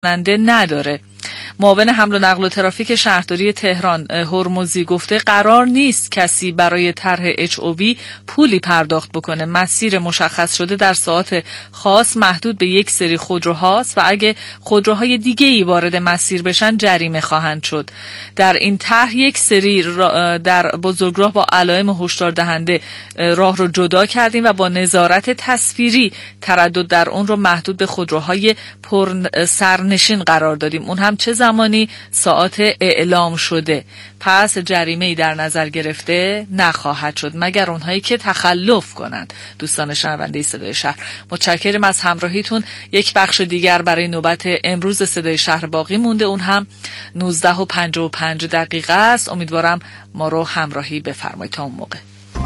نداره. معاون حمل و نقل و ترافیک شهرداری تهران هرمزی گفته قرار نیست کسی برای طرح HOV پولی پرداخت بکنه. مسیر مشخص شده در ساعات خاص محدود به یک سری خودروهاست و اگه خودروهای دیگه‌ای وارد مسیر بشن جریمه خواهند شد. در این طرح یک سری در بزرگراه با علائم هشدار دهنده راه رو جدا کردیم و با نظارت تصویری تردد در اون رو محدود به خودروهای پر سرنشین قرار دادیم. اون هم چه زمانی؟ ساعات اعلام شده. پس جریمه‌ای در نظر گرفته نخواهد شد مگر اونهایی که تخلف کنند. دوستان شنونده صدای شهر، متشکرم از همراهیتون. یک بخش دیگر برای نوبت امروز صدای شهر باقی مونده، اون هم 19:55 است. امیدوارم ما رو همراهی بفرمایید تا اون موقع.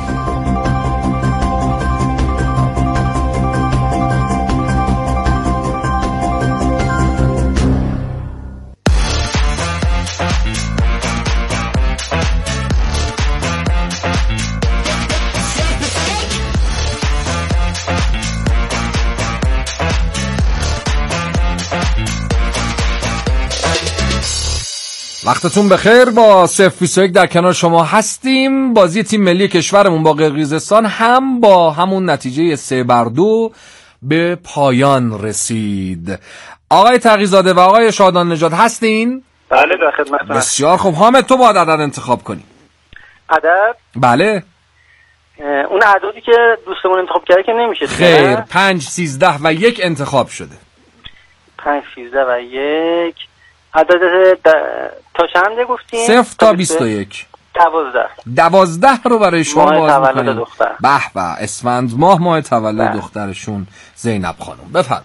وقتتون بخیر. با 021 در کنار شما هستیم. بازی تیم ملی کشورمون با قرقیزستان هم با همون نتیجه 3-2 به پایان رسید. آقای تقی‌زاده و آقای شادان نژاد هستین؟ بله در خدمتم. بسیار خوب. حامد تو باید عدد انتخاب کنی. عدد؟ بله. اون عددی که دوستمون انتخاب کرده که نمیشه. خیر. 5 13 و 1 انتخاب شده. 5 13 و 1. عدد تا چنده گفتیم؟ 0 تا 21. 12 رو برای شما باز می‌کنیم. دختر. به به، اسفند ماه تولد دخترشون زینب خانم. بفرمایید.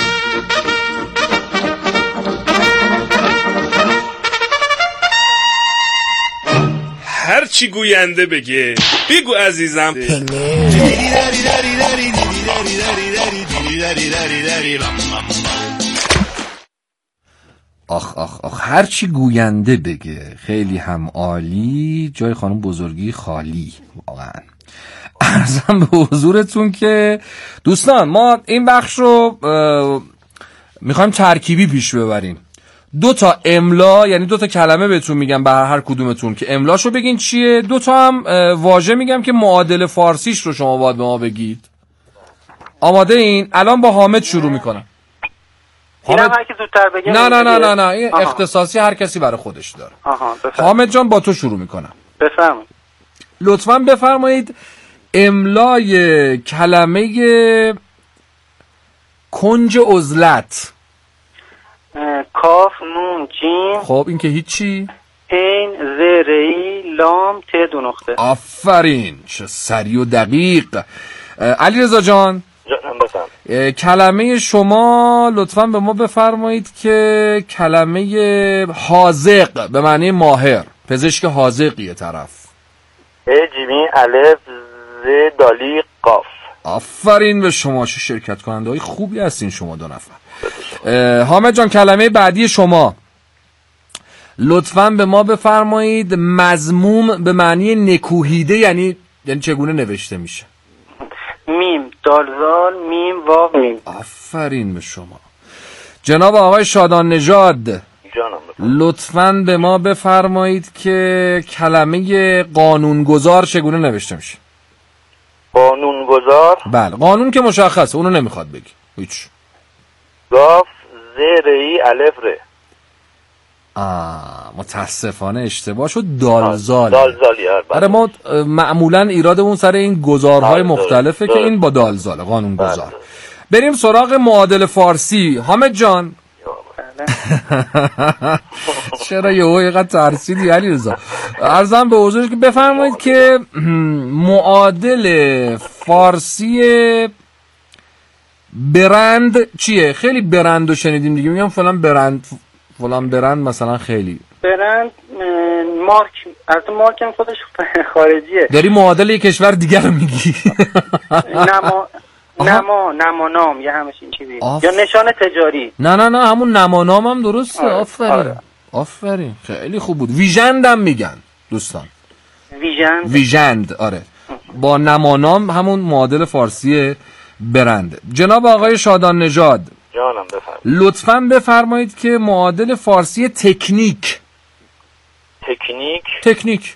هر چی گوینده بگه بگو عزیزم. آخ آخ آخ، هر چی گوینده بگه. خیلی هم عالی. جای خانم بزرگی خالی واقعا. عرضم به حضورتون که دوستان ما این بخش رو میخوایم ترکیبی پیش ببریم. 2 تا املا، یعنی 2 تا کلمه بهتون میگم به هر کدومتون که املاشو بگین چیه. 2 تا هم واژه میگم که معادل فارسیش رو شما باید به ما بگید. آماده این؟ الان با حامد شروع میکنم. حامد هر کی زودتر بگه. نه این اختصاصی هر کسی برای خودش داره. حامد جان با تو شروع میکنم. بفرمایید. لطفاً بفرمایید املای کلمه کنج عزلت. کاف نون جیم. خب این که هیچی. عین ز ری لام ت 2 نقطه. آفرین، چه سریع و دقیق. علیرضا جان کلمه شما لطفاً به ما بفرمایید که کلمه حاذق به معنی ماهر. پزشک حاذقیه طرف. جیمین الف ز دالی قاف. آفرین به شما، چه شرکت کننده های خوبی هستین شما 2 نفر. حامد جان کلمه بعدی شما لطفاً به ما بفرمایید مذموم به معنی نکوهیده، یعنی چگونه نوشته میشه. میم دالزال میم واو میم. آفرین به شما. جناب آقای شادان نژاد لطفاً به ما بفرمایید که کلمه قانونگذار چگونه نوشته میشه. قانونگذار؟ بله، قانون که مشخصه، اونو نمیخواد بگی هیچ. قاف ز ری الف ر. متاسفانه اشتباه شد. دالزال. دالزالی. آره ما معمولا ایرادمون سر این گذارهای مختلفه که این با دالزال قانونگذار. بریم سراغ معادل فارسی. حامد جان چرا یهو اینقدر ترسیدی علیرضا؟ عرضم به حضورش که بفرمایید که معادل فارسی برند چیه؟ خیلی برندو شنیدیم دیگه، میگم فلان برند فلان برند مثلا. خیلی برند مارک، البته مارک هم خودش خارجیه. داری معادل یک کشور دیگر رو میگی. نام یه همچین چیزی یا نشان تجاری. نه همون نمانام هم درسته. آفرین. آفرین خیلی خوب بود. ویژند هم میگن دوستان. ویژند آره. با نمانام همون معادل فارسی برند. جناب آقای شادان نژاد جانم بفرمایید. لطفاً بفرمایید که معادل فارسی تکنیک. تکنیک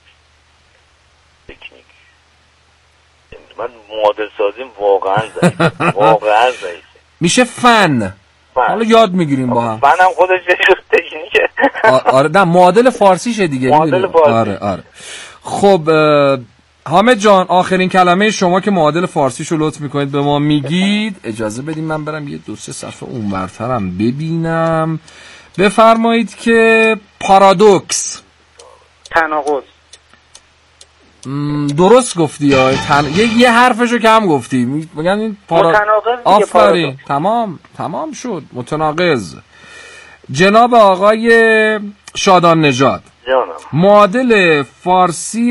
من معادل سازیم واقعا ضعیفه. میشه فن. حالا یاد میگیریم با هم. فن هم خودش تکنیکه. آره نه معادل فارسیشه دیگه. معادل فارسی. آره. خب حامد جان آخرین کلمه شما که معادل فارسیشو لطف میکنید به ما میگید. اجازه بدیم من برم یه 2-3 صفحه اونورترم ببینم. بفرمایید که پارادوکس. تناقض. درست گفتی یا یه حرفشو کم گفتی. میگن این متناقض. آفرین. تمام شد. متناقض. جناب آقای شادان نژاد جانم. معادل فارسی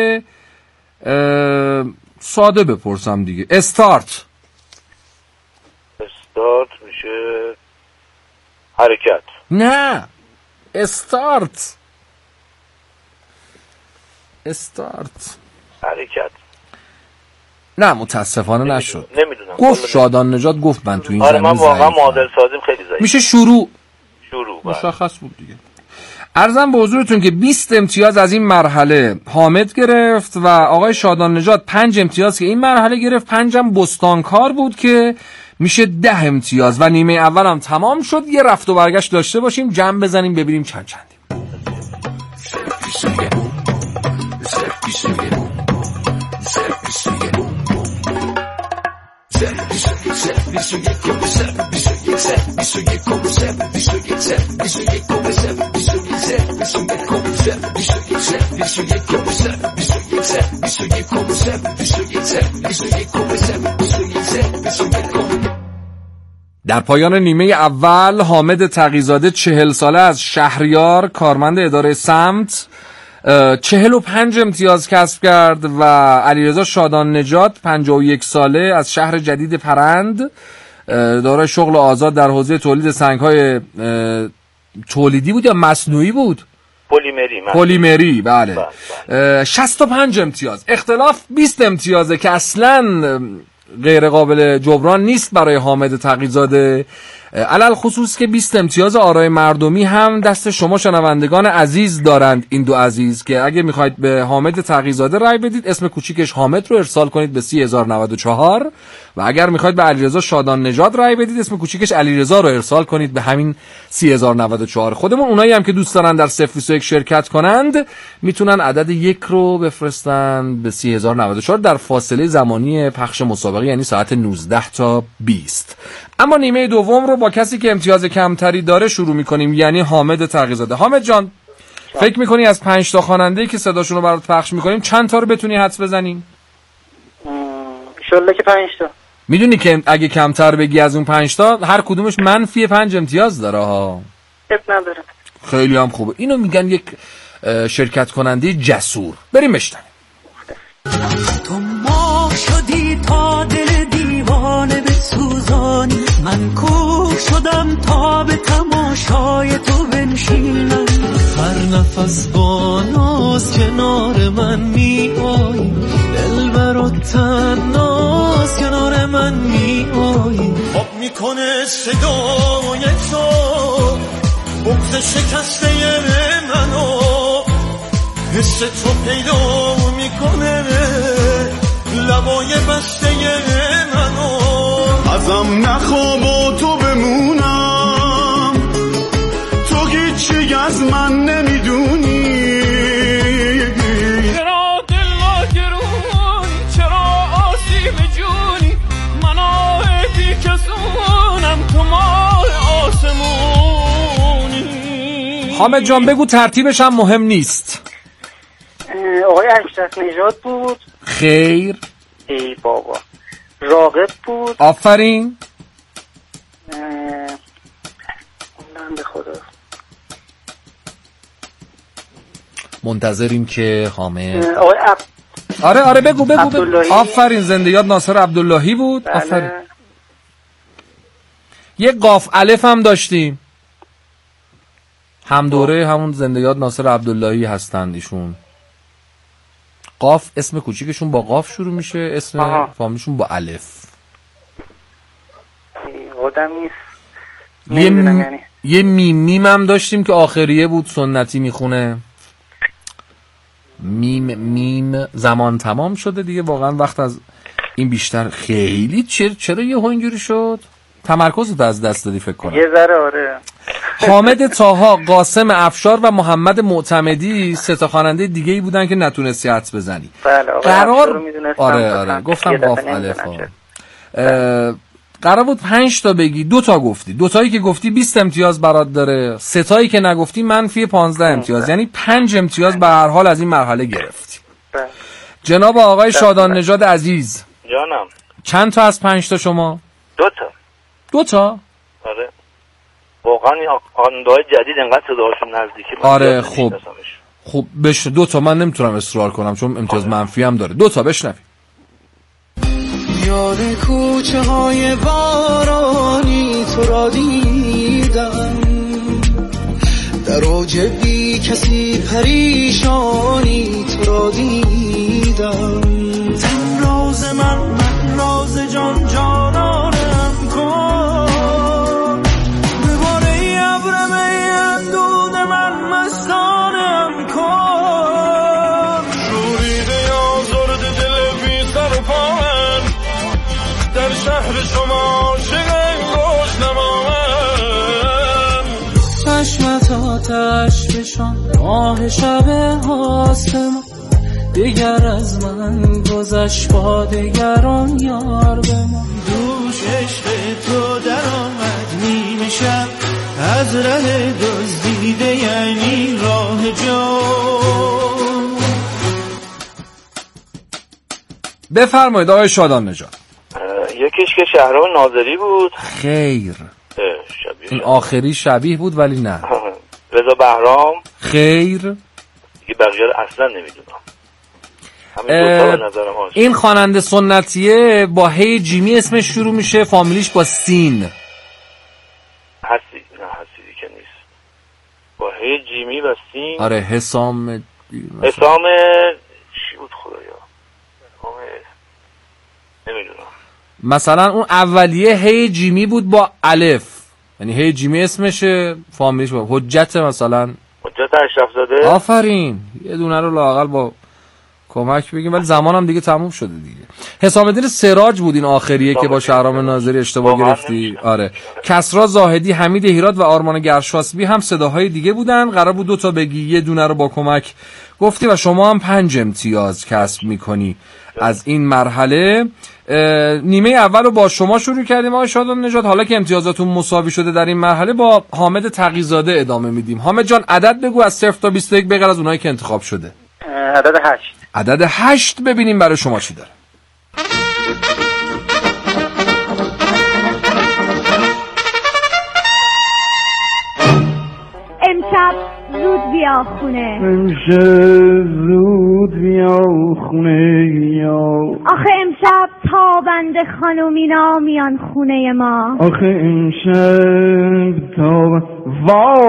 ساده بپرسم دیگه. استارت میشه حرکت. نه استارت حرکت. نه متاسفانه نشد. نمیدونم. گفت شادان نژاد گفت من تو این آره زمین من واقعا ضعیفم. معادل سازیم خیلی ضعیف. میشه شروع. بله. مشخص بود دیگه. عرضم به حضورتون که 20 امتیاز از این مرحله حامد گرفت و آقای شادان نژاد 5 امتیاز که این مرحله گرفت. 5 هم بستانکار بود که میشه 10 امتیاز و نیمه اول هم تمام شد. یه رفت و برگشت داشته باشیم، جمع بزنیم ببینیم چندیم. در پایان نیمه اول حامد تقی‌زاده 40 ساله از شهریار کارمند اداره سمت 45 امتیاز کسب کرد و علیرضا شادان نژاد 51 ساله از شهر جدید پرند دارای شغل آزاد در حوزه تولید سنگ‌های تولیدی بود یا مصنوعی بود؟ پلیمری. بله. 65 امتیاز. اختلاف 20 امتیازه که اصلاً غیر قابل جبران نیست برای حامد تقی‌زاده، علل خصوص که 20 امتیاز آرای مردمی هم دست شما شنوندگان عزیز دارند. این دو عزیز که اگه میخواید به حامد تقی‌زاده رای بدید اسم کوچیکش حامد رو ارسال کنید به 30094 و اگر میخواید به علیرضا شادان نژاد رای بدید اسم کوچیکش علیرضا رو ارسال کنید به همین 30094. خودمون اونایی هم که دوست دارن در 021 شرکت کنند میتونن عدد 1 رو بفرستن به 30094 در فاصله زمانی پخش مسابقه، یعنی ساعت 19 تا 20. اما نیمه دوم رو با کسی که امتیاز کمتری داره شروع میکنیم، یعنی حامد تقی‌زاده. حامد جان فکر میکنی از 5 تا خواننده‌ای که صداشون رو برات پخش میکنیم چند تا رو بتونی حدس بزنیم؟ انشالله که 5 تا. میدونی که اگه کمتر بگی از اون 5 تا هر کدومش منفی 5 امتیاز داره ها. اب نداره. خیلی هم خوبه. اینو میگن یک شرکت کننده جسور. بریم بشنویم. تو ما شدی تا دل دیوانه بسوزانی، من کوه شدم تا به تماشای تو بنشینم. هر نفس با ناز کنار من می آیی، دلبر و تناز کنار من می آیی. خواب میکنه صدای تو بغض شکسته منو، حس تو پیدا میکنه لبای بسته منو. ازم نخواب و تو بمونم، تو هیچی از من نمیدونی. چرا دل لاگرونی، چرا آسیب جونی، من آه بی کسونم تو ماه آسمونی. حامد جان بگو ترتیبش هم مهم نیست. آقای اشرف نژاد بود. خیر. ای بابا. راغب بود. آفرین. اونم به خدا. منتظریم که حامد. آقای آره بگو. آفرین، زنده یاد ناصر عبداللهی بود. بله. آفرین. یه قاف الف هم داشتیم. هم دوره همون زنده یاد ناصر عبداللهی هستند ایشون. قاف اسم کوچیکشون با قاف شروع میشه، اسم فامیلیشون با الف. یادم نیست. نمیدونم یعنی. یه میم هم داشتیم که آخریه بود سنتی میخونه. میم زمان تمام شده دیگه، واقعا وقت از این بیشتر خیلی. چرا یه اینجوری شد؟ تمرکزت از دست دادی فکر کنم. یه ذره آره. حامد طاها، قاسم افشار و محمد معتمدی سه تا خواننده دیگه‌ای بودن که نتونستی حدس بزنی. بله قرار آره گفتم قاف الف. قرار بود 5 تا بگی، 2 تا گفتی. 2 تایی که گفتی 20 امتیاز برات داره، 3 تایی که نگفتی منفی 15 امتیاز. یعنی 5 امتیاز به هر حال از این مرحله گرفتی. جناب آقای شادان نژاد عزیز، جانم، چند تا از 5 تا شما؟ 2 تا. 2 تا؟ آره. واقعا این آندهای جدید انقدر صداهاشون نزدیکی. آره خب بشه 2 تا. من نمیتونم اصرار کنم چون امتیاز منفی هم داره. 2 تا بشنوی. یاد کوچه های بارانی تو را دیدم، در اوج بی کسی پریشانی تو را دیدم. تن راز من راز جان جانانم کن، به باره ابرم اندود من مستانم کن. شوریده یا زرد دل بی سر و پا من، در شهر شما چگه گوش نمامن. چشمت آتش بشان ماه شب آسمان، دیگر از من گذشت با دیگران یار بمان. دوش عشق تو در آمد نیمه شب، از ره دزدیده یعنی راه جان. بفرمایید آقای شادان نژاد. یکیش که شهرام ناظری بود. خیر. شبیه این آخری شبیه بود ولی نه. رضا بهرام. خیر. دیگه بقیه رو اصلا نمیدونم. این خواننده سنتیه با هی جیمی اسمش شروع میشه، فامیلیش با سین. حسیدی که نیست. با هی جیمی و سین. آره حسام چی بود خدایا؟ نمیدونم. مثلا اون اولیه هی جیمی بود با الف، یعنی هی جیمی اسمشه، فامیلیش با حجت. مثلا حجت اشرفزاده. آفرین، یه دونه رو لااقل با کمک بگیم، ولی زمانم دیگه تموم شده دیگه. حسام الدین سراج بود این آخریه که با شهرام ناظری اشتباه گرفتی. آره. کسرا زاهدی، حمید هیراد و آرمان گرشاسبی هم صداهای دیگه بودن. قرار بود 2 تا بگی، یه دونه رو با کمک گفتی و شما هم 5 امتیاز کسب میکنی از این مرحله. نیمه اول رو با شما شروع کردیم آقای شادان نژاد. حالا که امتیازاتون مساوی شده در این مرحله با حامد تقی‌زاده ادامه میدیم. حامد جان عدد بگو از 0 تا 21 بغیر از اونایی که انتخاب شده. عدد 8. عدد 8 ببینیم برای شما چی داره. امشب زود بیا خونه. امشب زود بیا خونه. آخه امشب تابنده خانومینا میان خونه ما. آخه امشب وای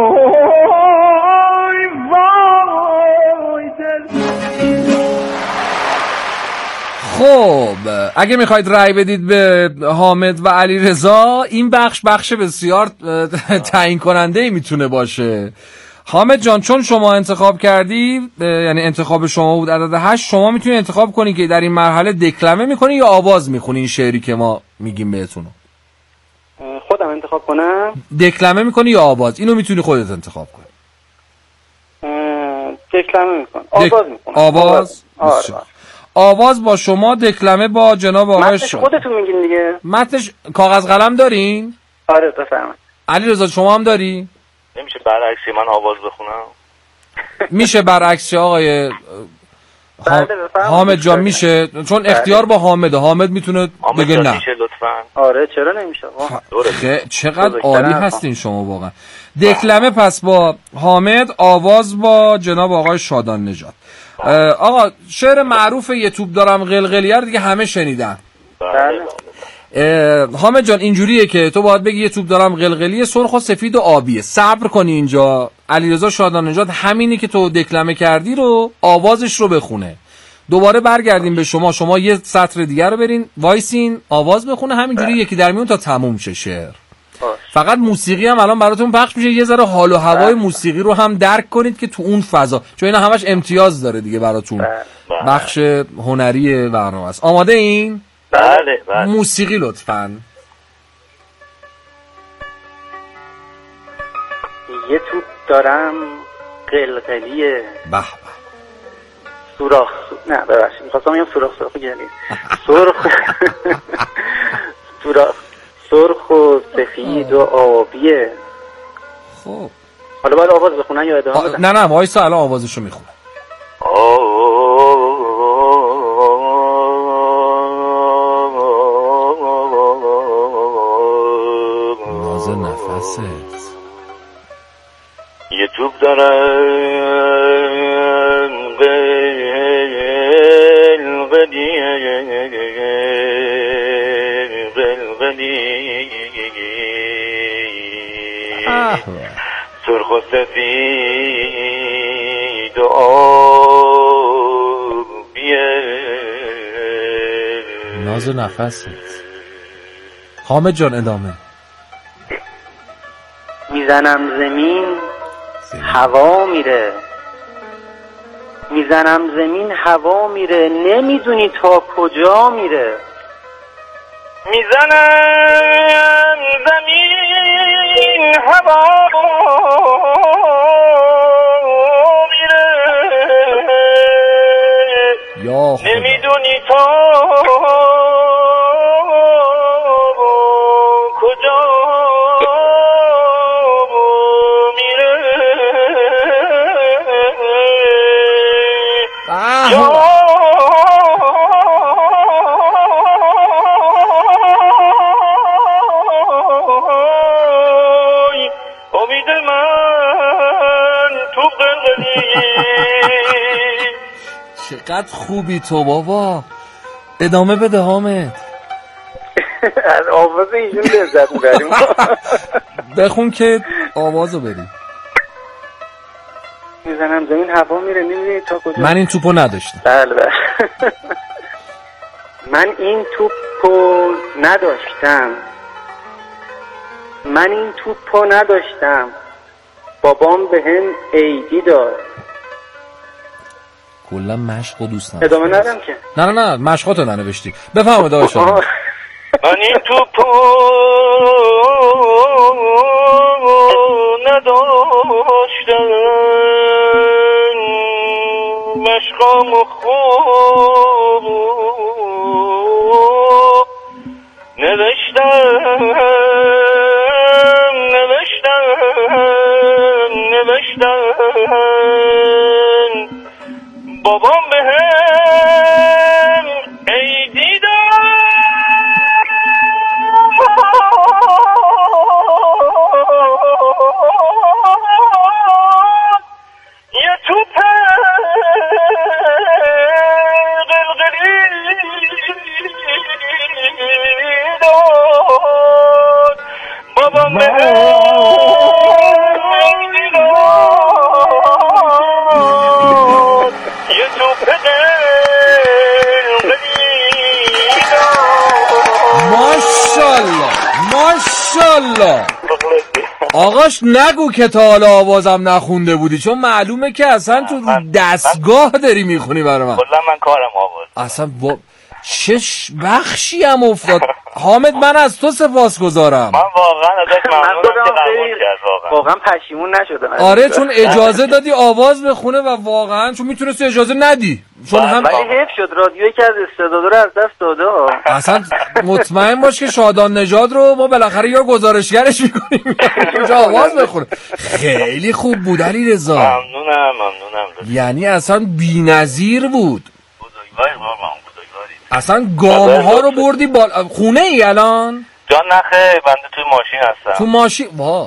خب اگه میخواید رأی بدید به حامد و علیرضا، این بخش بسیار تعیین کننده ای میتونه باشه. حامد جان چون شما انتخاب کردی، یعنی انتخاب شما بود عدد 8، شما میتونی انتخاب کنی که در این مرحله دکلمه میکنی یا آواز میخونی این شعری که ما میگیم بهتون. خودم انتخاب کنم؟ دکلمه میکنی یا آواز؟ اینو میتونی خودت انتخاب کنی. دکلمه میکنم. آواز میکنم. آواز؟ آره. آواز با شما، دکلمه با جناب آقای متنش خودتون میگین دیگه. متنش کاغذ قلم دارین؟ آره بفرمایید. علیرضا شما هم داری؟ نمیشه برعکسی من آواز بخونم؟ میشه برعکس آقای حامد جان میشه، چون اختیار با حامد میتونه بگه نه. میشه لطفاً؟ آره چرا نمیشه؟ چقدر عالی هستین شما واقعا. دکلمه پس با حامد، آواز با جناب آقای شادان نژاد. آقا شعر معروف یه توپ دارم قلقلیه رو دیگه همه شنیدن. حامد جان اینجوریه که تو باید بگی یه توپ دارم قلقلیه، سرخ و سفید و آبیه. صبر کنی اینجا. علیرضا شادان نژاد همینی که تو دکلمه کردی رو آوازش رو بخونه. دوباره برگردیم به شما یه سطر دیگر رو برین وایسین آواز بخونه همینجوری یکی در میون تا تموم شه شعر. فقط موسیقی هم الان براتون پخش میشه، یه ذره حال و هوای موسیقی رو هم درک کنید که تو اون فضا، چون اینا همش امتیاز داره دیگه براتون. بخش هنری برنامه است. آماده این؟ بله. موسیقی لطفاً. یه توپ دارم قلقلیه به سوراخ نه ببخشید می‌خواستم بگم سوراخ گلی سرخ و سفید و آبیه. خب حالا باید آواز بخونن یا ادامه بدن؟ نه وایسا الان آوازشو میخونه. ناز نفست یه توپ دارم سرخ و سفید و آبیه. ناز و نفست. حامد جان ادامه. میزنم زمین هوا میره، میزنم زمین هوا میره، نمیدونی تا کجا میره. میزنم زمین هوا میره، یا خدا. نمیدونی تا کجا میره. امید من تو قلقلی. چقدر خوبی تو بابا، ادامه بده حامد. از آواز ایشون لذت میبریم. بخون که آوازو بریم. میزنم زمین هوا میره، نمیدونی تا کجا. من این توپو نداشتم. بله من این توپو نداشتم، بابام بهم عیدی داد. کلا مشق و دوست نداشتم. ادامه ندم که. نه مشقاتو ننوشتی. بفهمید آقا شما. من این توپو نداشتم، مشقامو خوب نوشتم، بابام بهم عیدی داد. یه توپ قلقلی داد، بابام بهم عیدی داد. یه توپ قلقلی ماشالله آقاش نگو که تا حالا آوازم نخونده بودی، چون معلومه که اصلا تو دستگاه داری میخونی برای من. کلا من کارم آواز. اصلا با چش بخشی هم افتاد. حامد من از تو سپاسگزارم. من واقعا ازش ممنونم که قبول کرد. واقعا پشیمون نشدم. آره چون اجازه دادی آواز بخونه و واقعا چون میتونستی اجازه ندی، چون هم ولی حیف شد رادیویی که از استعداد رو از دست داده. اصلا مطمئن باش که شادان نژاد رو ما بالاخره یا گزارشگرش میکنیم اینجا آواز بخونه. خیلی خوب بود علیرضا. ممنونم. یعنی اصلا بی‌نظیر بود. بزرگواری اصلا گام ها رو بردی بالا. خونه ای الان؟ جان نخه بنده توی ماشین هستم. تو ماشین؟ وای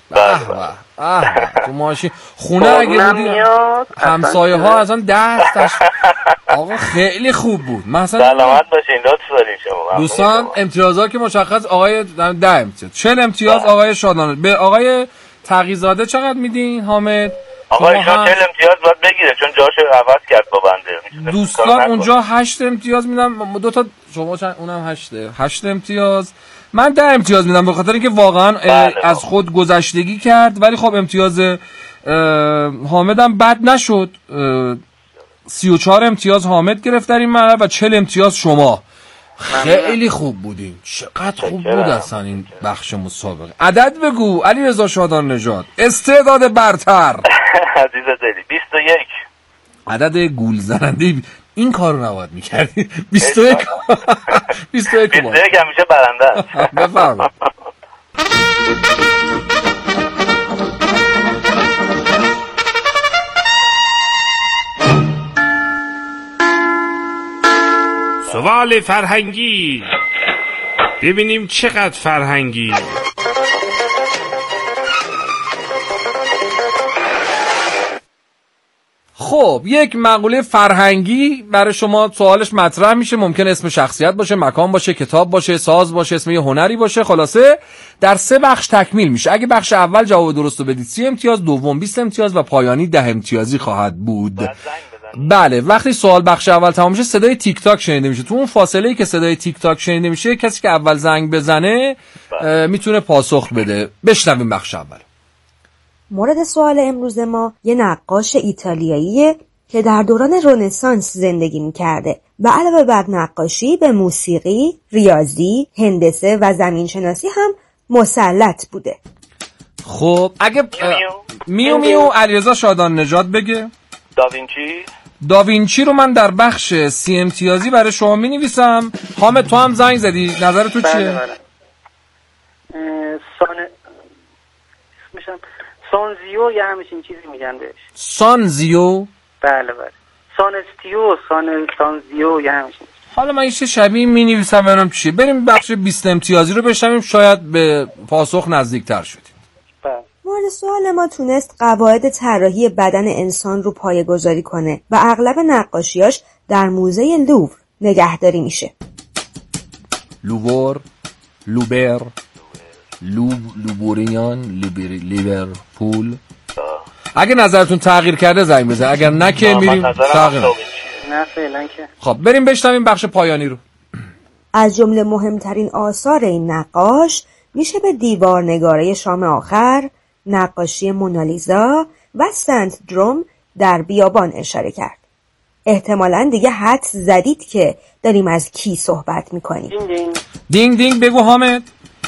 تو ماشین خونه اگه بودی همسایه ها اصلا دستش. آقا خیلی خوب بود. مثلا سلامت باشین، لطف دارین شما دوستان. امتیازات که مشخص آقای 10 امتیاز، 40 امتیاز آقای شادان. به آقای تقی‌زاده چقدر میدین حامد؟ آقای شما 40 امتیاز باید بگید بگیره چون جاشو عوض کرد با بنده. دوستان اونجا 8 امتیاز میدم، 2 تا شما چند؟ اونم 8 امتیاز، من 10 امتیاز میدم به خاطر اینکه واقعا از خود گذشتگی کرد. ولی خب امتیاز حامدم بد نشد، 34 امتیاز حامد گرفت در این مرحله و 40 امتیاز شما. خیلی خوب بودین، چقدر خوب بود اصلا این بخش مسابقه. عدد بگو علیرضا شادان نژاد، استعداد برتر. عزیز دلی 21. عدد گول زننده، این کارو نباید میکردی. 21 21 همیشه برنده است. بفرمایید. سوال فرهنگی، ببینیم چقدر فرهنگی. خب یک مقوله فرهنگی برای شما سوالش مطرح میشه، ممکن اسم شخصیت باشه، مکان باشه، کتاب باشه، ساز باشه، اسم یه هنری باشه. خلاصه در 3 بخش تکمیل میشه. اگه بخش اول جواب درست رو بدید 30 امتیاز، دوم 20 امتیاز و پایانی 10 امتیازی خواهد بود. بله وقتی سوال بخش اول تمام میشه صدای تیک تاک شنیده میشه. تو اون فاصله‌ای که صدای تیک تاک شنیده میشه کسی که اول زنگ بزنه میتونه پاسخ بده. بشنویم بخش اول. مورد سوال امروز ما یه نقاش ایتالیاییه که در دوران رنسانس زندگی میکرده و علاوه بر نقاشی به موسیقی، ریاضی، هندسه و زمینشناسی هم مسلط بوده. خب اگه میو علیرضا شادان نژاد بگه. داوینچی رو من در بخش 30 امتیازی برای شما می‌نویسم. حامد تو هم زنگ زدی، نظر تو چیه؟ بله. سانزیو یا همچین چیزی میگن بهش. سانزیو؟ بله. سانزیو یا همچین. حالا من یه شبیه می‌نویسم ببینم چیه. بریم بخش 20 امتیازی رو بشنویم، شاید به پاسخ نزدیک‌تر شدیم. مورد سوال ما تونست قواعد طراحی بدن انسان رو پایه‌گذاری کنه و اغلب نقاشیاش در موزه لوور نگهداری میشه. لوبوریان، لیورپول. اگه نظرتون تغییر کرده زنگ بزن، اگر نه که میریم تغییر. نه فعلا که. خب بریم بشنویم بخش پایانی رو. از جمله مهمترین آثار این نقاش میشه به دیوارنگاره شام آخر، نقاشی مونالیزا و سنت دروم در بیابان اشاره کرد. احتمالاً دیگه حدس زدید که داریم از کی صحبت میکنیم. دینگ دینگ بگو حامد.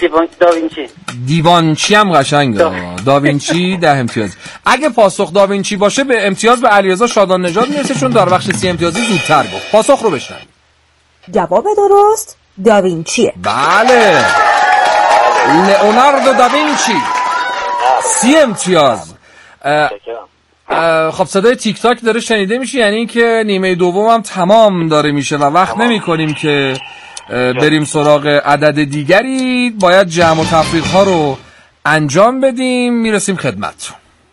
دیوانچی هم قشنگه. داوینچی 10 امتیاز. اگه پاسخ داوینچی باشه به امتیاز به علیرضا شادان نژاد میرسه چون در بخش 30 امتیازی زودتر گفت. پاسخ رو بشنوید. جواب درست داوینچیه. بله. لئوناردو داوینچی 30 امتیاز. خب صدای تیک تاک داره شنیده میشه، یعنی اینکه نیمه دوم هم تمام داره میشه و وقت نمی کنیم که بریم سراغ عدد دیگری. باید جمع و تفریق ها رو انجام بدیم. میرسیم خدمت.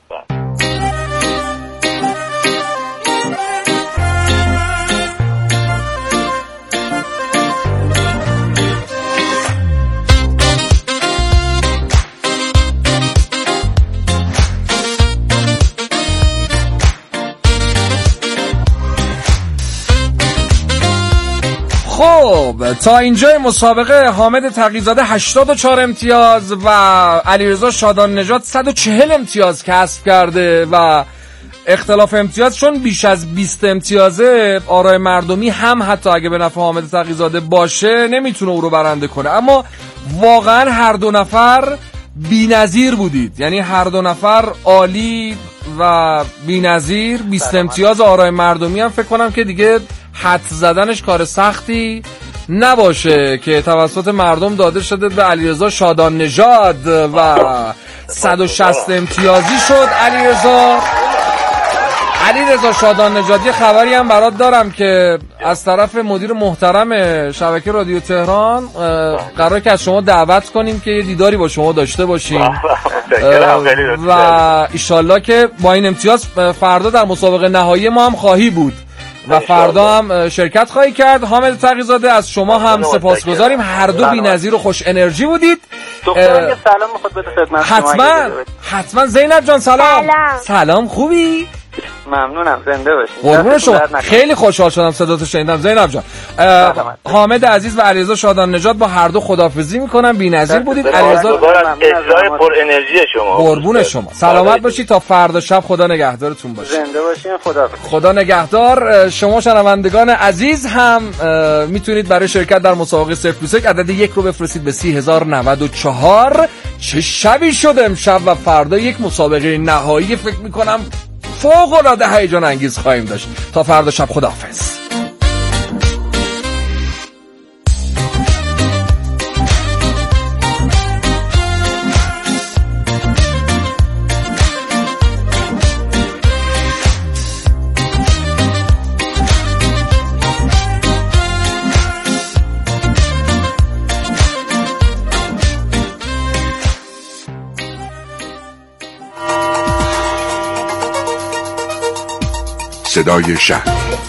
خب تا اینجای مسابقه حامد تقی‌زاده 84 امتیاز و علیرضا شادان نژاد 140 امتیاز کسب کرده و اختلاف امتیاز چون بیش از 20 امتیازه آرای مردمی هم حتی اگه به نفع حامد تقی‌زاده باشه نمیتونه او رو برنده کنه. اما واقعا هر دو نفر بی‌نظیر بودید، یعنی هر دو نفر عالی و بی‌نظیر. 20 امتیاز آرای مردمی هم فکر کنم که دیگه حد زدنش کار سختی نباشه که توسط مردم داده شده به علیرضا شادان نژاد و 160 امتیازی شد. علیرضا شادان نژاد، یه خبری هم برات دارم که از طرف مدیر محترم شبکه رادیو تهران قراره که از شما دعوت کنیم که یه دیداری با شما داشته باشیم و ایشالله که با این امتیاز فردا در مسابقه نهایی ما هم خواهی بود و فردا هم شرکت خواهی کرد. حامد تقی‌زاده از شما هم سپاسگزاریم، هر دو بی‌نظیر و خوش انرژی بودید. دخترم که سلام میخواد بده خدمت شما. حتما زینب جان سلام. خوبی؟ ممنونم، زنده باشین. قربون شما، خیلی خوشحال شدم صداتو شنیدم زینب جان. حامد عزیز و علیرضا شادان نژاد با هر دو خداحافظی میکنم. بی‌نظیر بودید. علیرضا اجرای پر انرژی شما. قربون شما، سلامت باشید تا فردا شب. خدا نگهدارتون باشه. زنده باشین. خدا نگهدار. شما شنوندگان عزیز هم میتونید برای شرکت در مسابقه 0+1 عدد 1 رو بفرستید به 30094. چه شبی شد امشب و فردا یک مسابقه نهایی فکر میکنم فوق‌العاده هیجان انگیز خواهیم داشت. تا فردا شب، خداحافظ. صدای شهر.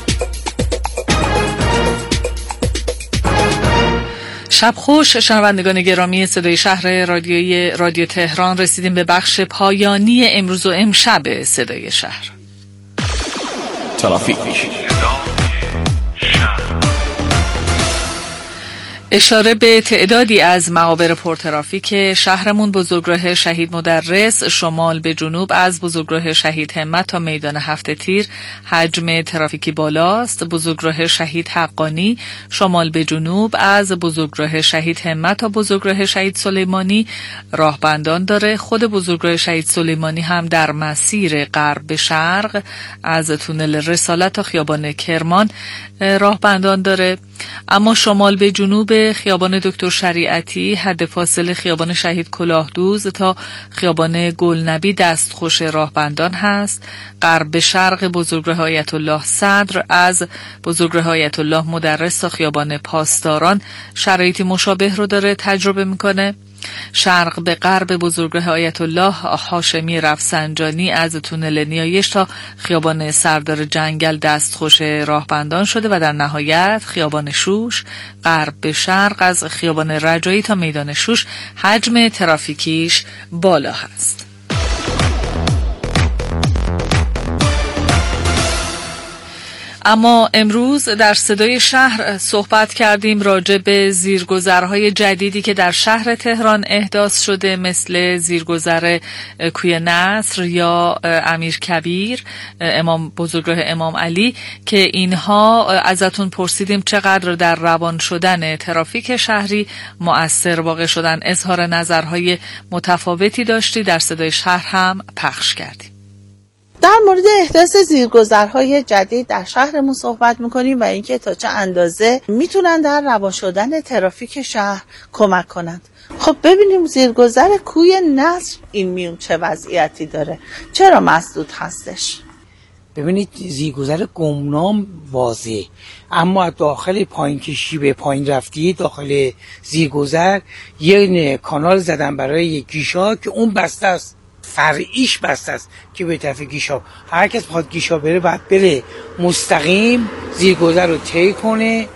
شب خوش شنوندگان گرامی صدای شهر رادیو تهران. رسیدیم به بخش پایانی امروز و امشب صدای شهر. ترافیک. اشاره به تعدادی از مقابر پرترافیک شهرمون: بزرگراه شهید مدرس شمال به جنوب از بزرگراه شهید همت تا میدان هفته تیر حجم ترافیکی بالاست. بزرگراه شهید حقانی شمال به جنوب از بزرگراه شهید همت تا بزرگراه شهید سلیمانی راهبندان داره. خود بزرگراه شهید سلیمانی هم در مسیر غرب به شرق از تونل رسالت تا خیابان کرمان راهبندان داره. اما شمال به جنوب خیابان دکتر شریعتی حد فاصله خیابان شهید کلاهدوز تا خیابان گلنبی دستخوش راهبندان هست. غرب به شرق بزرگراه آیت الله صدر از بزرگراه آیت الله مدرس تا خیابان پاسداران شرایطی مشابه رو داره تجربه میکنه. شرق به غرب بزرگراه آیت الله هاشمی رفسنجانی از تونل نیایش تا خیابان سردار جنگل دستخوش راهبندان شده و در نهایت خیابان شوش غرب به شرق از خیابان رجایی تا میدان شوش حجم ترافیکیش بالا هست. اما امروز در صدای شهر صحبت کردیم راجع به زیرگذرهای جدیدی که در شهر تهران احداث شده، مثل زیرگذر کوی نصر یا امیرکبیر، بزرگراه امام علی، که اینها ازتون پرسیدیم چقدر در روان شدن ترافیک شهری مؤثر واقع شدن. اظهار نظرهای متفاوتی داشتی، در صدای شهر هم پخش کردیم. در مورد احداث زیرگذرهای جدید در شهرمون صحبت میکنیم و اینکه تا چه اندازه میتونن در روان شدن ترافیک شهر کمک کنند. خب ببینیم زیرگذر کوی نصر این میون چه وضعیتی داره، چرا مسدود هستش؟ ببینید زیرگذر گمنام واضحه، اما داخل پایین کشی به پایین رفتی داخل زیرگذر یه کانال زدن برای گیشا که اون بسته است، فرعیش بسته است که به طرف گیشا. هر کس بخواد گیشا بره باید بره مستقیم زیرگذر رو طی کنه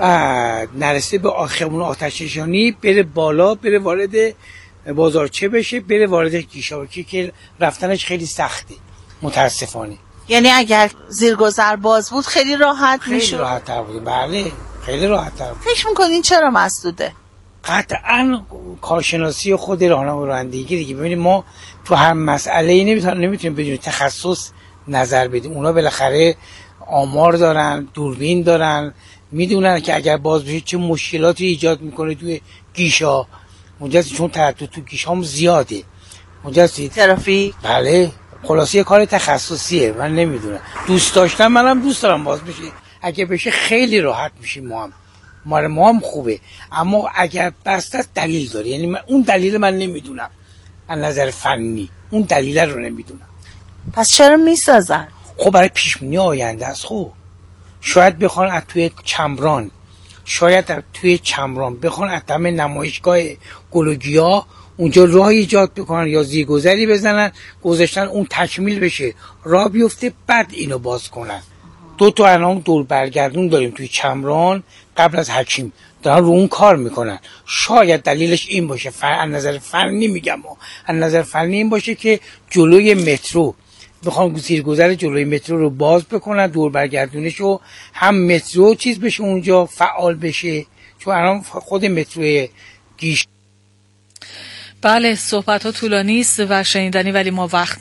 و نرسه به خیابون آتش نشانی، بره بالا، بره وارد بازارچه بشه، بره وارد گیشا بشه که رفتنش خیلی سخته متاسفانه. یعنی اگر زیرگذر باز بود خیلی راحت میشد. خیلی راحت تر بود. بله خیلی راحت تر بود. فکر میکنین چرا مسدوده؟ قطعا کارشناسی خود رانندگی دیگه. ببینید ما تو هر مسئله نمیتونیم بدون تخصص نظر بدیم. اونا بالاخره آمار دارن، دوربین دارن، میدونن که اگر باز بشه چه مشکلاتی ایجاد میکنه توی گیشا. مجاز چون تردد تو گیشام زیاده. مجاز ترافیک. بله خلاصه کار تخصصیه. من نمیدونم. دوست داشتم، منم دوست دارم باز بشه. اگه بشه خیلی راحت میشیم ما هم خوبه، اما اگر بسته دلیل داره. یعنی اون دلیل من نمیدونم، از نظر فنی اون دلیل رو نمیدونم. پس چرا میسازن؟ خب برای پیشبینی آینده است. خب شاید بخوان از توی چمران، بخوان از دم نمایشگاه گلوگیا اونجا راه ایجاد بکنن یا زیرگذری بزنن، گذاشتن اون تکمیل بشه، راه بیفته، بعد اینو باز کنن. 2 تا الان دور برگردون داریم توی چمران قبل از حکیم، دارن رو اون کار میکنن. شاید دلیلش این باشه، از نظر فنی میگم، از نظر فنی این باشه که جلوی مترو بخوان زیرگذر جلوی مترو رو باز بکنن، دور برگردونش رو هم مترو چیز بشه اونجا فعال بشه، چون الان خود مترو گیش. بله صحبت ها طولانی است و شنیدنی، ولی ما وقت